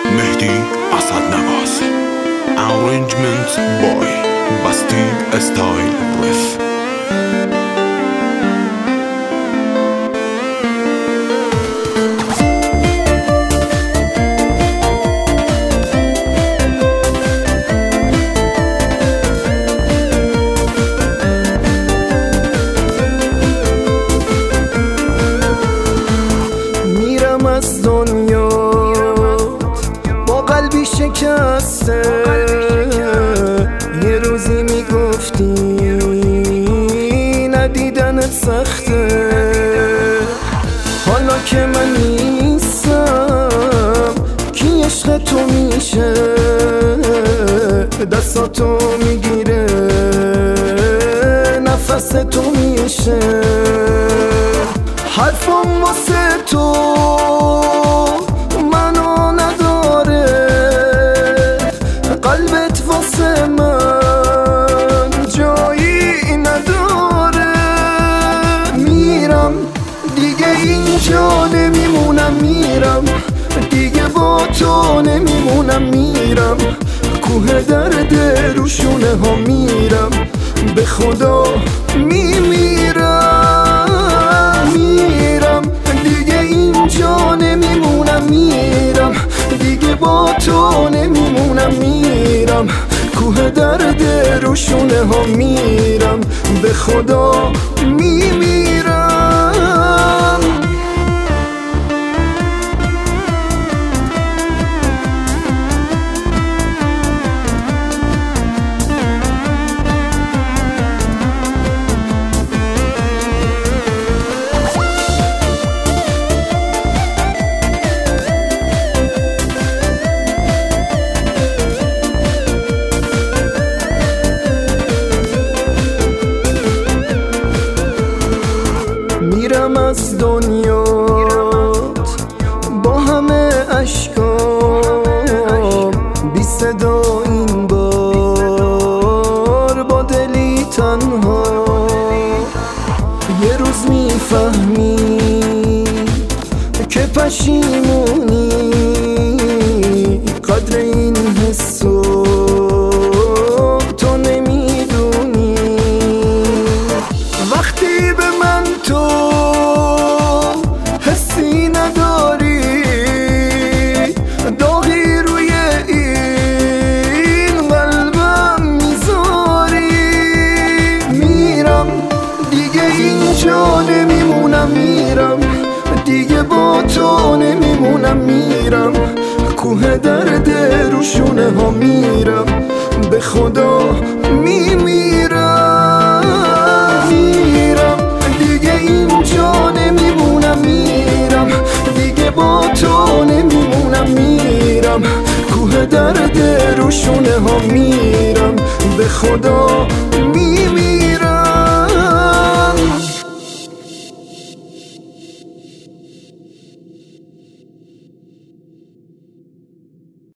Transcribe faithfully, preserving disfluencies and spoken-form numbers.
مهدی اسدنواز. Arrangement by Basti Style Riff. میرم از دنیا با قلبی شکسته، یه روزی میگفتی ندیدنت سخته. حالا که من نیستم کی عشق تو میشه، دستاتو میگیره نفس تو میشه. حرفم واسه تو منو نداره، قلبت واسه من جایی نداره. میرم دیگه اینجا نمیمونم، میرم دیگه با تو نمیمونم. میرم کوه درد روشونه ها میرم، به خدا میمیرم. میرم دیگه اینجا نمیمونم، میرم دیگه با تو نمیمونم. میرم کوه درد روشونه ها میرم، به خدا میمیرم. میرم از دنیات با همه اشکام، بی صدا این بار با دلی تنها. یه روز میفهمی که پشیمونی قدر این حسو تو نمیدونی. وقتی به من تو حسی نداری، داغی روی این قلبم میذاری. میرم دیگه اینجا نمیمونم، میرم دیگه با تو نمیمونم. میرم کوه درد روشونه ها میرم، به خدا میمیرم. میرم دیگه اینجا نمیمونم، میرم دیگه با تو نمیمونم. میرم کوه درد روشونه ها میرم، به خدا میمیرم.